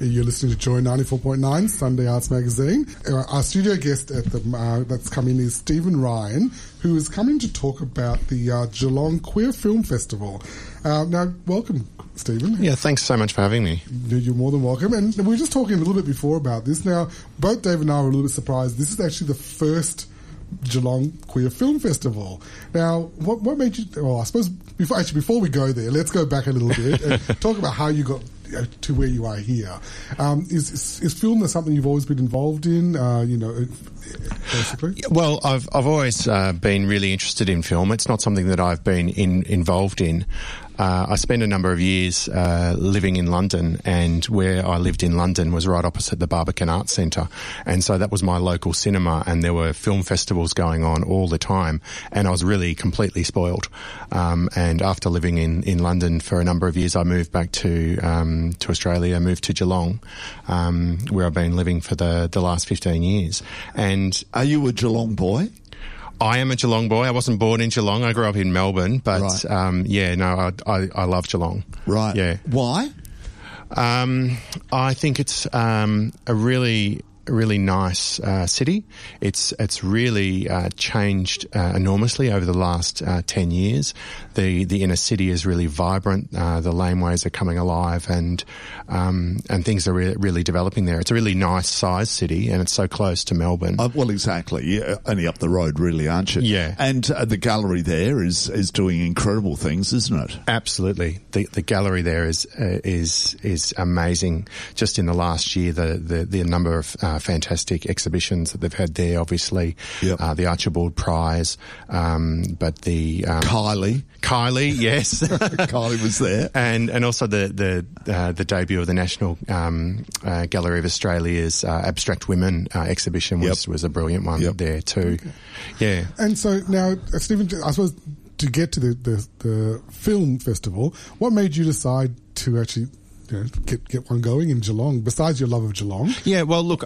You're listening to Joy 94.9, Sunday Arts Magazine. Our studio guest that's coming is Stephen Ryan, who is coming to talk about the Geelong Queer Film Festival. Now, welcome, Stephen. Yeah, thanks so much for having me. You're more than welcome. And we were just talking a little bit before about this. Now, both Dave and I were a little bit surprised. This is actually the first Geelong Queer Film Festival. Now, what made you... Well, I suppose, before we go there, let's go back a little bit and talk about how you got to where you are here. Is film something you've always been involved in, basically? Well, I've always been really interested in film. It's not something that I've been involved in. I spent a number of years living in London, and where I lived in London was right opposite the Barbican Arts Centre, and so that was my local cinema, and there were film festivals going on all the time, and I was really completely spoiled. And after living in London for a number of years, I moved back to Australia, moved to Geelong, where I've been living for the last 15 years. And are you a Geelong boy? I am a Geelong boy. I wasn't born in Geelong. I grew up in Melbourne, but right. I love Geelong. Right. Yeah. Why? I think it's a really nice city. It's really changed enormously over the last 10 years. The inner city is really vibrant. The laneways are coming alive, and things are really developing there. It's a really nice sized city, and it's so close to Melbourne. Well, exactly. You're only up the road, really, aren't you? Yeah. And the gallery there is doing incredible things, isn't it? Absolutely. The gallery there is amazing. Just in the last year, the number of fantastic exhibitions that they've had there, obviously. Yep. The Archibald Prize, but the Kylie, yes. Kylie was there. And also the debut of the National Gallery of Australia's Abstract Women exhibition was a brilliant one there too. Okay. Yeah. And so now, Stephen, I suppose to get to the film festival, what made you decide to actually get one going in Geelong, besides your love of Geelong? Yeah, well, look,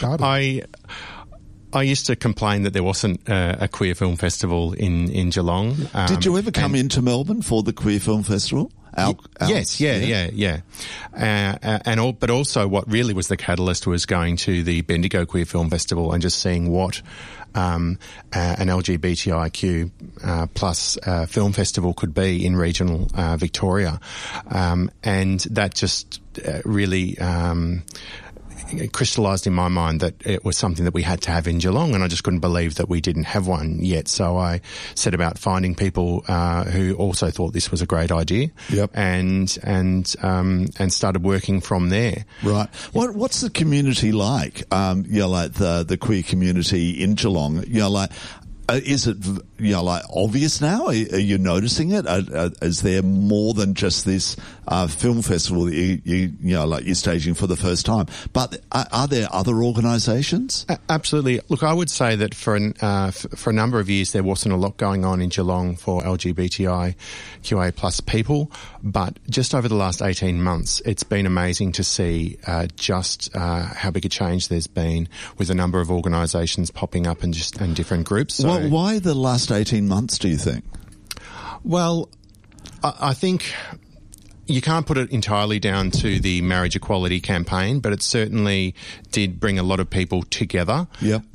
I used to complain that there wasn't a queer film festival in Geelong. Did you ever come into Melbourne for the Queer Film Festival? Yes, yeah. But also what really was the catalyst was going to the Bendigo Queer Film Festival and just seeing what an LGBTIQ plus film festival could be in regional Victoria. And that just really crystallised in my mind that it was something that we had to have in Geelong, and I just couldn't believe that we didn't have one yet. So I set about finding people who also thought this was a great idea. Yep. And started working from there. Right. What's the community like? Like the queer community in Geelong. Is it obvious now? Are you noticing it? Is there more than just this film festival that you're staging for the first time? But are there other organisations? Absolutely. Look, I would say that for a number of years there wasn't a lot going on in Geelong for LGBTIQA plus people, but just over the last 18 months, it's been amazing to see just how big a change there's been with a number of organisations popping up and different groups. So, why the last 18 months, do you think? Well, I think you can't put it entirely down to the marriage equality campaign, but it certainly did bring a lot of people together. Yep.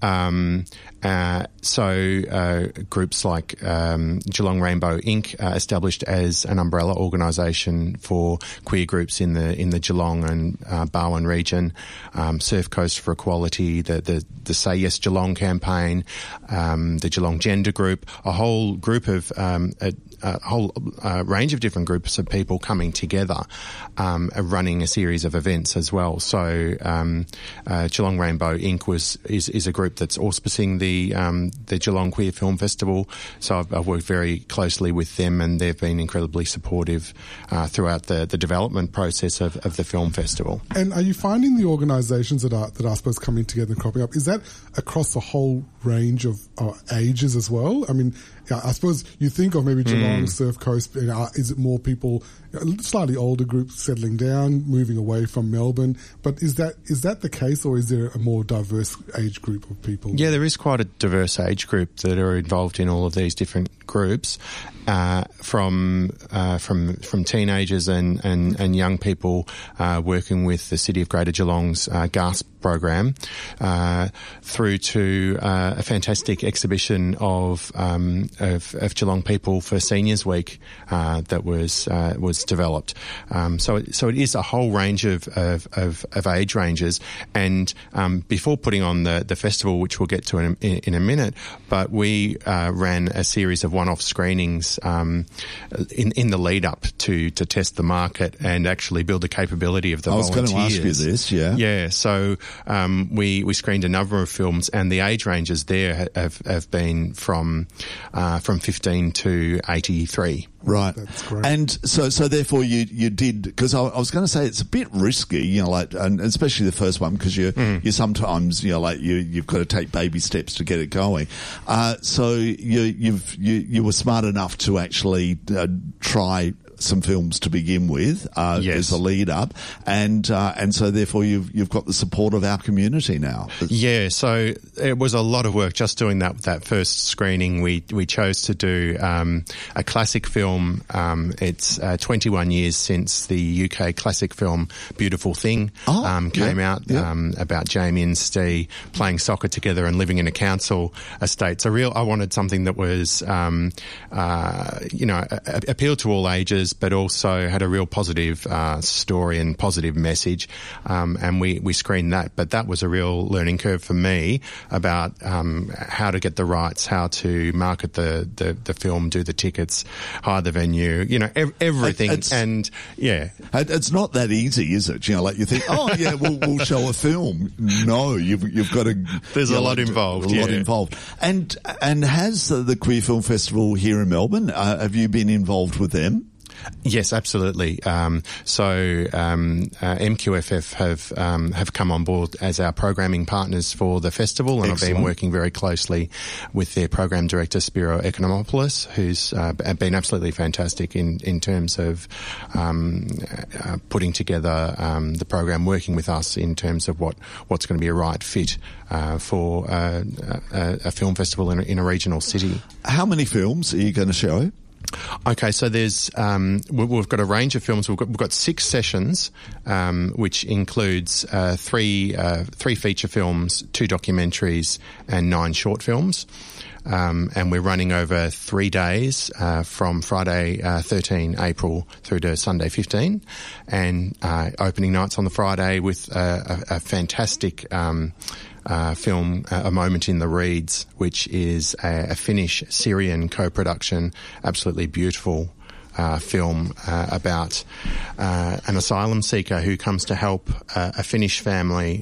So groups like Geelong Rainbow Inc. Established as an umbrella organisation for queer groups in the Geelong and Barwon region, Surf Coast for Equality, the Say Yes Geelong campaign, the Geelong Gender Group, a whole group of a whole range of different groups of people coming together, running a series of events as well. So Geelong Rainbow Inc. is a group that's auspicing the Geelong Queer Film Festival. So I've worked very closely with them, and they've been incredibly supportive throughout the development process of the film festival. And are you finding the organisations that are supposed to coming together and cropping up, is that across the whole range of ages as well? I mean, I suppose you think of maybe Geelong, Surf Coast, is it more people slightly older group settling down, moving away from Melbourne. But is that the case, or is there a more diverse age group of people? Yeah, there is quite a diverse age group that are involved in all of these different groups, from teenagers and young people working with the City of Greater Geelong's GASP program, through to a fantastic exhibition of Geelong people for Seniors Week that was developed. So it is a whole range of age ranges. And before putting on the festival, which we'll get to in a minute, but we ran a series of one-off screenings in the lead up to test the market and actually build the capability of the volunteers. I was going to ask you this, yeah. Yeah, so we screened a number of films, and the age ranges there have been from 15 to 83. Right. That's great. And so therefore you did, because I was going to say it's a bit risky, and especially the first one, because you sometimes, you've got to take baby steps to get it going. So you were smart enough to actually try some films to begin with as a lead up, and so therefore you've got the support of our community now. Yeah, so it was a lot of work just doing that first screening. We chose to do a classic film. It's 21 years since the UK classic film Beautiful Thing came out, about Jamie and Steve playing soccer together and living in a council estate. So I wanted something that was appealed to all ages, but also had a real positive story and positive message, and we screened that. But that was a real learning curve for me about how to get the rights, how to market the film, do the tickets, hire the venue, everything. It's not that easy, is it? You think, we'll show a film. No, you've got to. There's a lot involved. A lot involved. And has the Queer Film Festival here in Melbourne? Have you been involved with them? Yes, absolutely. MQFF have come on board as our programming partners for the festival, and Excellent. I've been working very closely with their program director, Spiro Economopoulos, who's been absolutely fantastic in terms of putting together the program, working with us in terms of what's going to be a right fit for a film festival in a regional city. How many films are you going to show? Okay, so there's we've got a range of films. We've got 6 sessions, which includes 3 feature films, 2 documentaries, and 9 short films. And we're running over 3 days, from Friday 13 April through to Sunday 15, and opening nights on the Friday with a fantastic film, A Moment in the Reeds, which is a Finnish-Syrian co-production, absolutely beautiful film about an asylum seeker who comes to help a Finnish family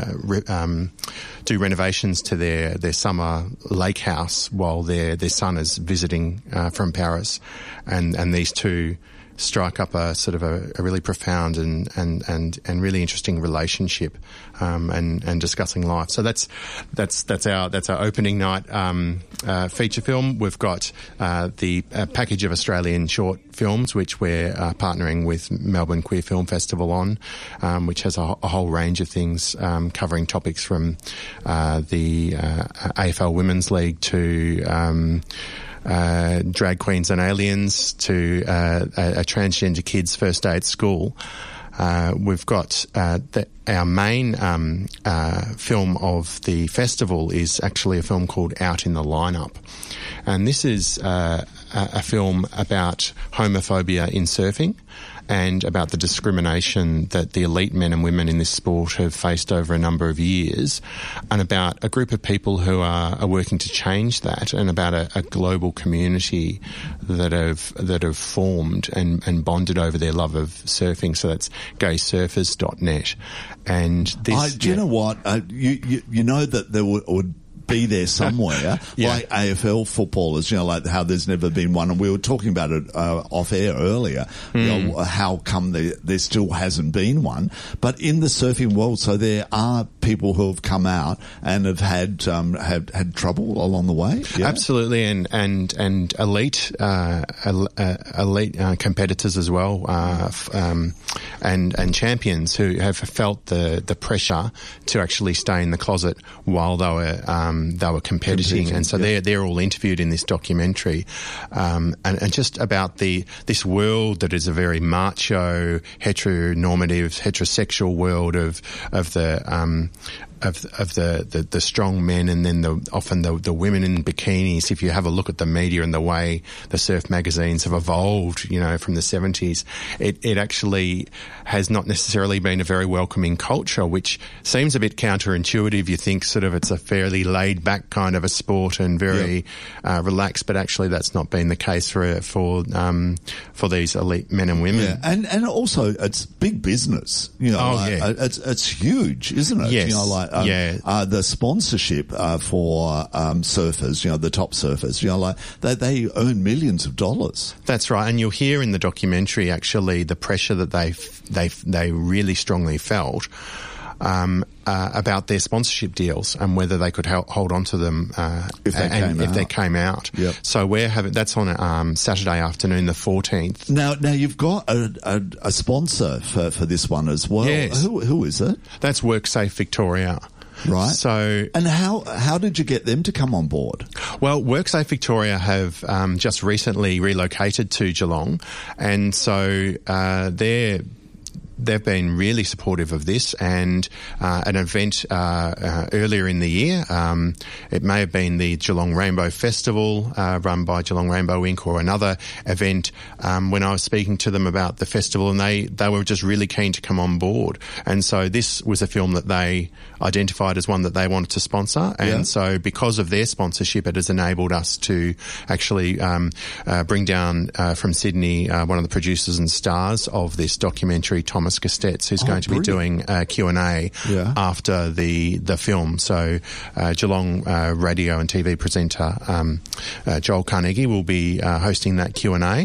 do renovations to their summer lake house while their son is visiting from Paris, and these two strike up a sort of a really profound and really interesting relationship, and discussing life. So that's our opening night feature film. We've got the package of Australian short films, which we're partnering with Melbourne Queer Film Festival on, which has a whole range of things covering topics from the AFL Women's League to drag queens and aliens to a transgender kid's first day at school. We've got our main film of the festival is actually a film called Out in the Lineup, and this is a film about homophobia in surfing and about the discrimination that the elite men and women in this sport have faced over a number of years, and about a group of people who are working to change that, and about a global community that have formed and bonded over their love of surfing. So that's gaysurfers.net. And this, do you know what? You know that there be there somewhere, like AFL footballers, like how there's never been one. And we were talking about it off air earlier, how come there still hasn't been one. But in the surfing world, so there are people who have come out and have had trouble along the way. Yeah? Absolutely, and elite competitors as well, and champions who have felt the pressure to actually stay in the closet while they were competing. And so they're all interviewed in this documentary, and just about this world that is a very macho, heteronormative, heterosexual world of the strong men, and then often the women in bikinis. If you have a look at the media and the way the surf magazines have evolved, from the 70s, it actually has not necessarily been a very welcoming culture, which seems a bit counterintuitive. You think sort of it's a fairly laid back kind of a sport and very relaxed, but actually that's not been the case for these elite men and women. Yeah, and also it's big business. It's huge, isn't it? Yes. The sponsorship for surfers, the top surfers, they earn millions of dollars. That's right, and you'll hear in the documentary actually the pressure that they really strongly felt about their sponsorship deals and whether they could hold on to them if they came out. Yep. So that's on Saturday afternoon, the 14th. Now you've got a sponsor for this one as well. Yes. Who is it? That's WorkSafe Victoria. Right. So, and how did you get them to come on board? Well, WorkSafe Victoria have just recently relocated to Geelong, and so they've been really supportive of this, and an event earlier in the year, it may have been the Geelong Rainbow Festival run by Geelong Rainbow Inc. or another event, when I was speaking to them about the festival, and they were just really keen to come on board. And so this was a film that they identified as one that they wanted to sponsor, and so because of their sponsorship, it has enabled us to actually bring down from Sydney one of the producers and stars of this documentary, Thomas Gustetz, who's going to be doing a Q&A after the film. So Geelong radio and TV presenter Joel Carnegie will be hosting that Q&A,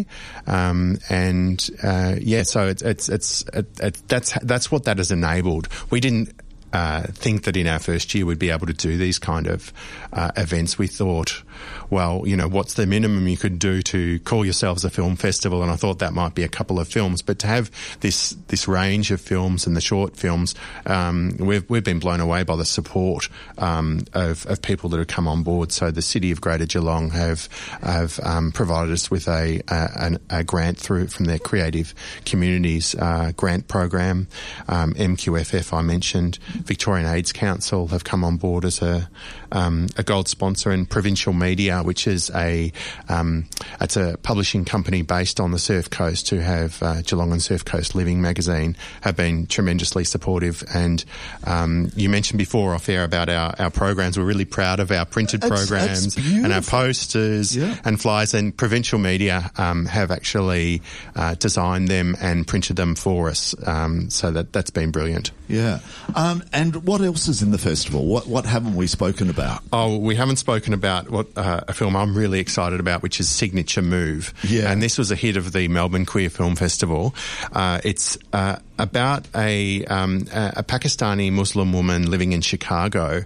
so that's what that has enabled. We didn't think that in our first year we'd be able to do these kind of events. We thought, well, what's the minimum you could do to call yourselves a film festival? And I thought that might be a couple of films, but to have this range of films and the short films, we've been blown away by the support of people that have come on board. So the City of Greater Geelong have provided us with a grant from their Creative Communities grant program. MQFF I mentioned. Victorian AIDS Council have come on board as a gold sponsor, and Provincial Media, which is it's a publishing company based on the Surf Coast, who have Geelong and Surf Coast Living magazine, have been tremendously supportive. And you mentioned before off air about our programs. We're really proud of our printed programs and our posters and flyers, and Provincial Media have actually designed them and printed them for us. So that's been brilliant. Yeah. And what else is in the festival? What haven't we spoken about? Oh, we haven't spoken about a film I'm really excited about, which is Signature Move. Yeah. And this was a hit of the Melbourne Queer Film Festival. It's about a Pakistani Muslim woman living in Chicago,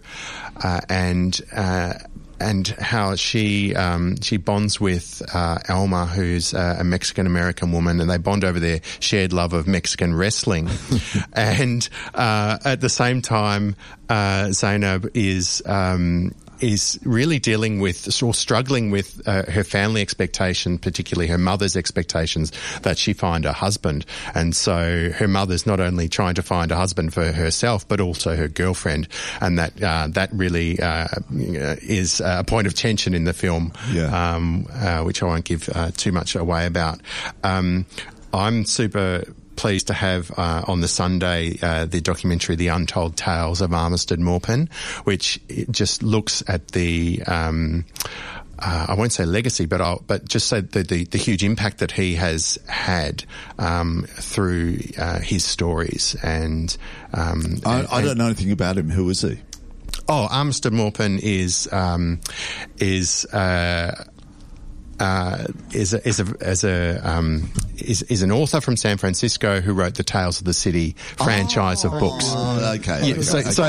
and how she bonds with Alma, who's a Mexican-American woman, and they bond over their shared love of Mexican wrestling. And at the same time, Zainab is really dealing with or struggling with her family expectation, particularly her mother's expectations that she find a husband. And so her mother's not only trying to find a husband for herself, but also her girlfriend. And that really is a point of tension in the film, which I won't give too much away about. I'm super pleased to have on the Sunday the documentary The Untold Tales of Armistead Maupin, which just looks at the I won't say legacy, but just say the huge impact that he has had through his stories. And I don't know anything about him. Who is he? Armistead Maupin is an author from San Francisco who wrote the Tales of the City franchise of books. Oh, okay. Yeah,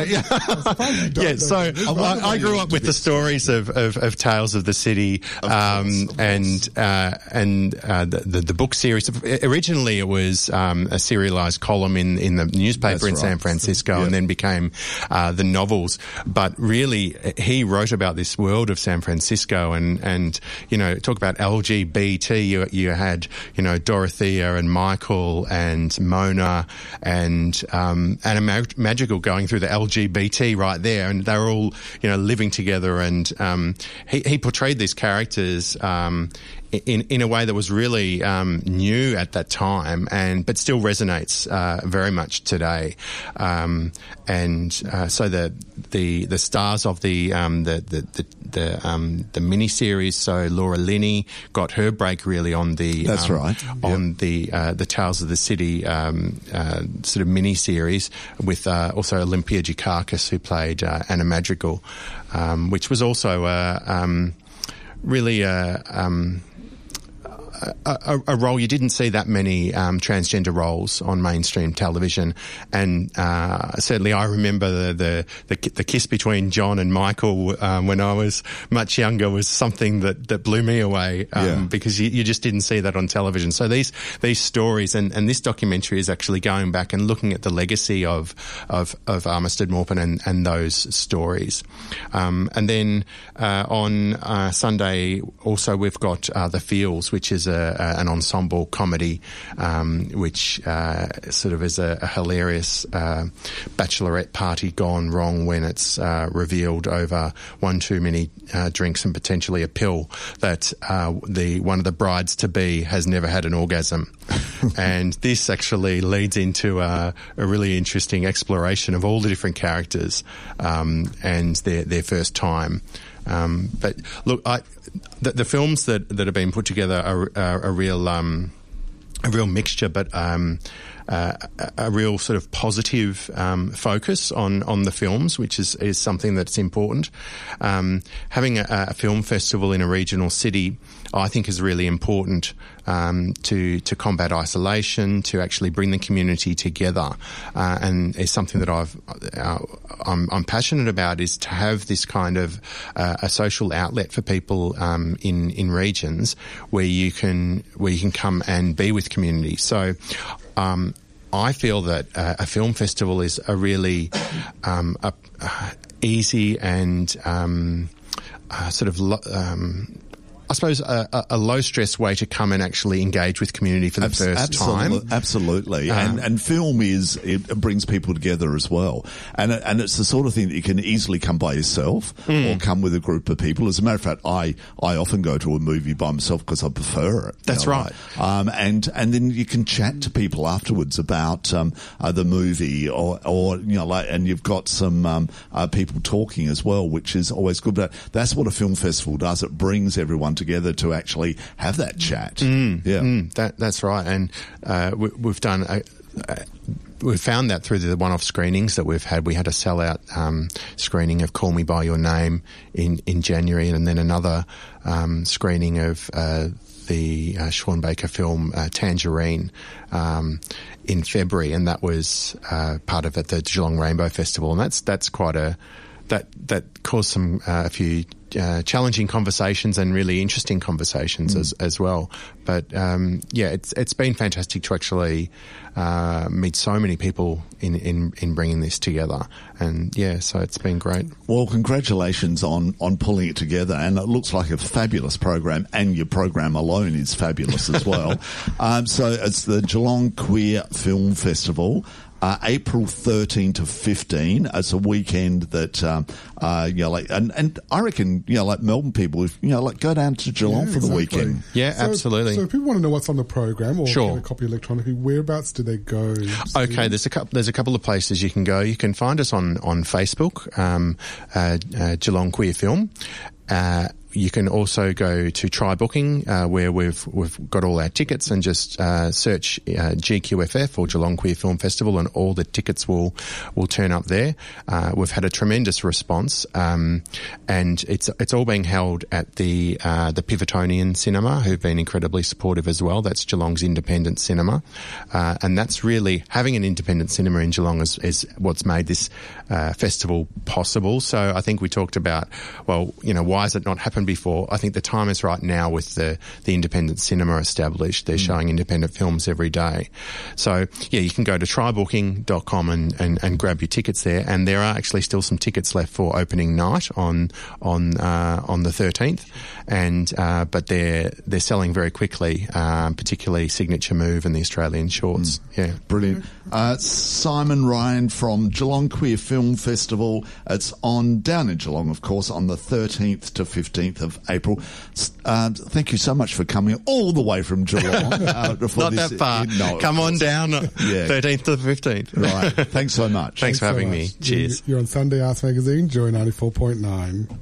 so I grew up with the stories of Tales of the City, and the book series. Originally, it was a serialized column in the newspaper in San Francisco, and then became the novels. But really, he wrote about this world of San Francisco, and talk about LGBT. You had Dorothea and Michael and Mona and Anna Madrigal going through the LGBT right there, and they were all living together. And he portrayed these characters in a way that was really new at that time, but still resonates very much today. So the stars of the miniseries. So Laura Linney got her break really on the the Tales of the City sort of miniseries with also Olympia Dukakis, who played Anna Madrigal, which was also really a role you didn't see that many transgender roles on mainstream television, and certainly I remember the kiss between John and Michael when I was much younger was something that blew me away because you just didn't see that on television. So these stories and this documentary is actually going back and looking at the legacy of Armistead Maupin and those stories. And then on Sunday also we've got The Feels, which is an ensemble comedy, which sort of is a hilarious bachelorette party gone wrong when it's revealed over one too many drinks and potentially a pill that one of the brides to be has never had an orgasm. And this actually leads into a really interesting exploration of all the different characters and their first time. But look, the films that have been put together are a real mixture, but a real sort of positive focus on the films, which is something that's important. Having a film festival in a regional city, I think, is really important to combat isolation, to actually bring the community together, and is something that I'm passionate about, is to have this kind of a social outlet for people in regions where you can come and be with community. So I feel that a film festival is a really easy and sort of I suppose a low-stress way to come and actually engage with community for the first time. Absolutely. And film it brings people together as well. And it's the sort of thing that you can easily come by yourself or come with a group of people. As a matter of fact, I often go to a movie by myself because I prefer it. That's right. And then you can chat to people afterwards about the movie or and you've got some people talking as well, which is always good. But that's what a film festival does. It brings everyone together to actually have that chat. That's right. And we've done we've found that through the one-off screenings that we've had. We had a sellout screening of Call Me By Your Name in January, and then another screening of the Sean Baker film Tangerine in February, and that was part of it, the Geelong Rainbow Festival, and that's quite that caused a few challenging conversations and really interesting conversations as well. But it's been fantastic to actually meet so many people in bringing this together, and so it's been great. Well, congratulations on pulling it together, and it looks like a fabulous program, and your program alone is fabulous as well. So it's the Geelong Queer Film Festival. April 13 to 15. It's a weekend that, and I reckon, Melbourne people, go down to Geelong for the weekend. Yeah, absolutely. So if people want to know what's on the program or Sure. get a copy electronically, whereabouts do they go? Okay, there's a couple of places you can go. You can find us on Facebook, Geelong Queer Film. you can also go to Try Booking, where we've got all our tickets, and just search GQFF or Geelong Queer Film Festival, and all the tickets will turn up there. We've had a tremendous response, and it's all being held at the Pivotonian Cinema, who've been incredibly supportive as well. That's Geelong's independent cinema, and that's really having an independent cinema in Geelong is what's made this festival possible. So I think we talked about, well, why has it not happened before? I think the time is right now with the independent cinema established. They're showing independent films every day. So yeah, you can go to trybooking.com and grab your tickets there, and there are actually still some tickets left for opening night on the 13th, and but they're selling very quickly, particularly Signature Move and the Australian Shorts. Yeah, brilliant. Simon Ryan from Geelong Queer Film Festival. It's down in Geelong, of course, on the 13th to 15th of April. Thank you so much for coming all the way from Geelong. Not that far. Come on down, 13th to the 15th. Right. Thanks so much. Thanks for having me. Cheers. You're on Sunday Arts Magazine, Joy 94.9.